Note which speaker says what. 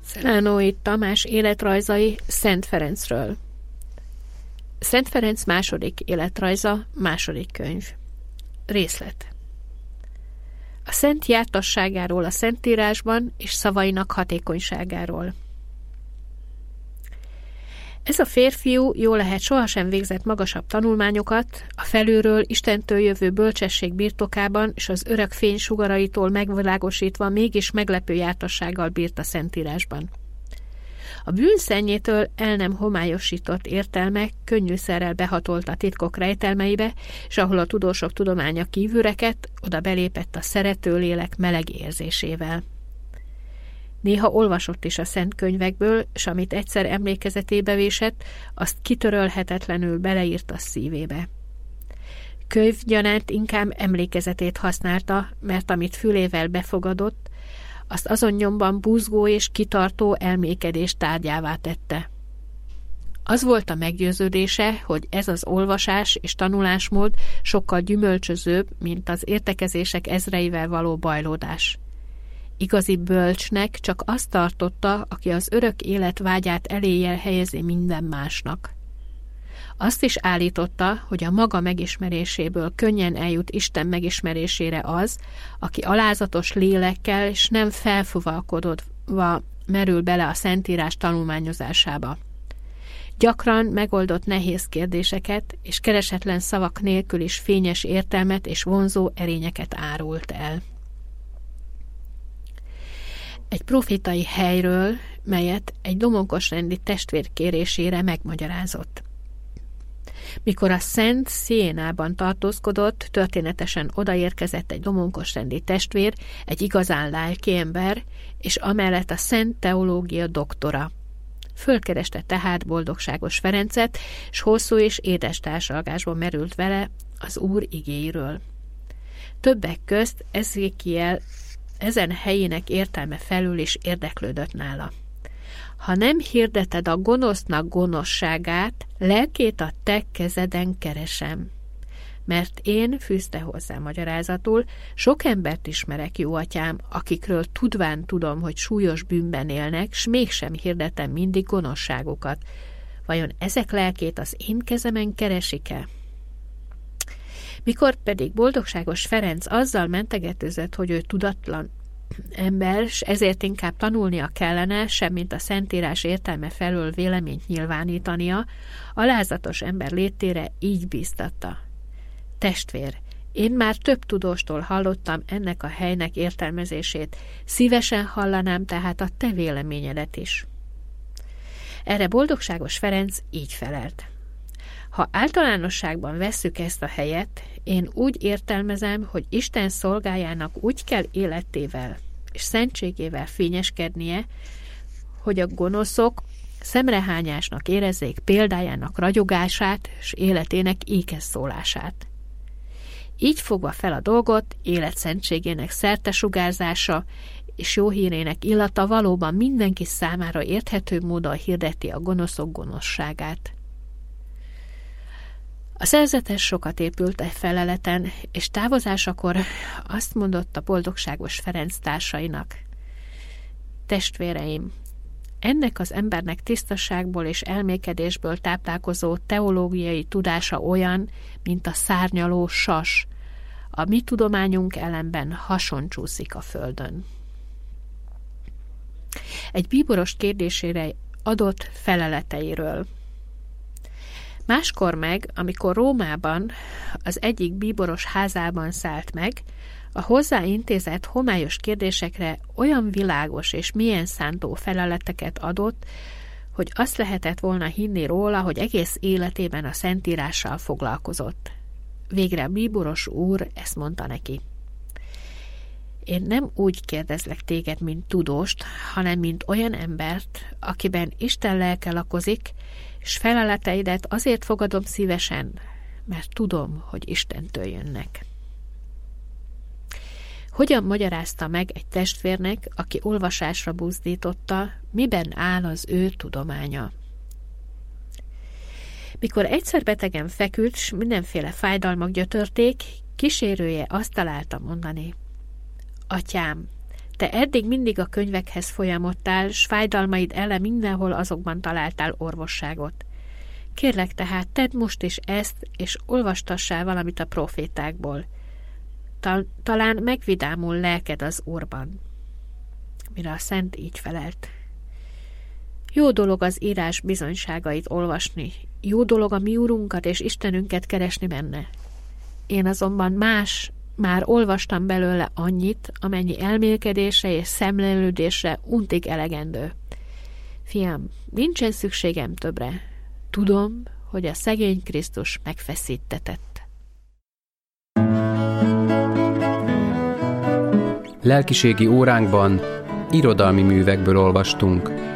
Speaker 1: Szelánói Tamás életrajzai Szent Ferencről. Szent Ferenc második életrajza, második könyv. Részlet. A szent jártasságáról a Szentírásban és szavainak hatékonyságáról. Ez a férfiú jól lehet sohasem végzett magasabb tanulmányokat, a felülről Istentől jövő bölcsesség birtokában és az örök fény sugaraitól megvilágosítva mégis meglepő jártassággal bírt a Szentírásban. A bűnszennyétől el nem homályosított értelme könnyűszerrel behatolt a titkok rejtelmeibe, és ahol a tudósok tudománya kívülreket, oda belépett a szerető lélek meleg érzésével. Néha olvasott is a szent könyvekből, s amit egyszer emlékezetébe vésett, azt kitörölhetetlenül beleírt a szívébe. Könyvgyanánt inkább emlékezetét használta, mert amit fülével befogadott, azt azon nyomban buzgó és kitartó elmékedés tárgyává tette. Az volt a meggyőződése, hogy ez az olvasás és tanulásmód sokkal gyümölcsözőbb, mint az értekezések ezreivel való bajlódás. Igazi bölcsnek csak azt tartotta, aki az örök élet vágyát eléje helyezi minden másnak. Azt is állította, hogy a maga megismeréséből könnyen eljut Isten megismerésére az, aki alázatos lélekkel és nem felfuvalkodva merül bele a Szentírás tanulmányozásába. Gyakran megoldott nehéz kérdéseket, és keresetlen szavak nélkül is fényes értelmet és vonzó erényeket árult el. Egy profétai helyről, melyet egy domonkosrendi testvér kérésére megmagyarázott. Mikor a Szent Sienában tartózkodott, történetesen odaérkezett egy domonkosrendi testvér, egy igazán lelki ember, és amellett a szent teológia doktora. Fölkereste tehát boldogságos Ferencet, s hosszú és édes társalgásba merült vele az Úr igéiről. Többek közt Ezékiel ezen helyének értelme felül is érdeklődött nála. Ha nem hirdeted a gonosznak gonoszságát, lelkét a te kezeden keresem. Mert én, fűzte hozzá magyarázatul, sok embert ismerek, jó atyám, akikről tudván tudom, hogy súlyos bűnben élnek, s mégsem hirdetem mindig gonoszságukat. Vajon ezek lelkét az én kezemen keresik-e? Mikor pedig boldogságos Ferenc azzal mentegetőzött, hogy ő tudatlan ember, s ezért inkább tanulnia kellene, semmint a Szentírás értelme felől véleményt nyilvánítania, alázatos ember létére így bíztatta. Testvér, én már több tudóstól hallottam ennek a helynek értelmezését, szívesen hallanám tehát a te véleményedet is. Erre boldogságos Ferenc így felelt. Ha általánosságban vesszük ezt a helyet, én úgy értelmezem, hogy Isten szolgájának úgy kell életével és szentségével fényeskednie, hogy a gonoszok szemrehányásnak érezzék példájának ragyogását és életének ékes szólását. Így fogva fel a dolgot, életszentségének szertesugárzása és jó hírének illata valóban mindenki számára érthető módon hirdeti a gonoszok gonoszságát. A szerzetes sokat épült egy feleleten, és távozásakor azt mondott a boldogságos Ferenc társainak. Testvéreim, ennek az embernek tisztaságból és elmékedésből táplálkozó teológiai tudása olyan, mint a szárnyaló sas. A mi tudományunk ellenben hason csúszik a földön. Egy bíboros kérdésére adott feleleteiről. Máskor meg, amikor Rómában az egyik bíboros házában szállt meg, a hozzá intézett homályos kérdésekre olyan világos és mélyen szántó feleleteket adott, hogy azt lehetett volna hinni róla, hogy egész életében a Szentírással foglalkozott. Végre a bíboros úr ezt mondta neki. Én nem úgy kérdezlek téged, mint tudóst, hanem mint olyan embert, akiben Isten lelke lakozik, és feleleteidet azért fogadom szívesen, mert tudom, hogy Istentől jönnek. Hogyan magyarázta meg egy testvérnek, aki olvasásra buzdította, miben áll az ő tudománya? Mikor egyszer betegen feküdt, s mindenféle fájdalmak gyötörték, kísérője azt találta mondani. Atyám, Te eddig mindig a könyvekhez folyamottál, s fájdalmaid ellen mindenhol azokban találtál orvosságot. Kérlek tehát, tedd most is ezt, és olvastassál valamit a profétákból. Talán megvidámul lelked az Úrban. Mire a szent így felelt. Jó dolog az írás bizonyságait olvasni, jó dolog a mi Urunkat és Istenünket keresni benne. Én azonban már olvastam belőle annyit, amennyi elmélkedésre és szemlélődésre untig elegendő. Fiam, nincsen szükségem többre. Tudom, hogy a szegény Krisztus megfeszítetett.
Speaker 2: Lelkiségi óránkban irodalmi művekből olvastunk.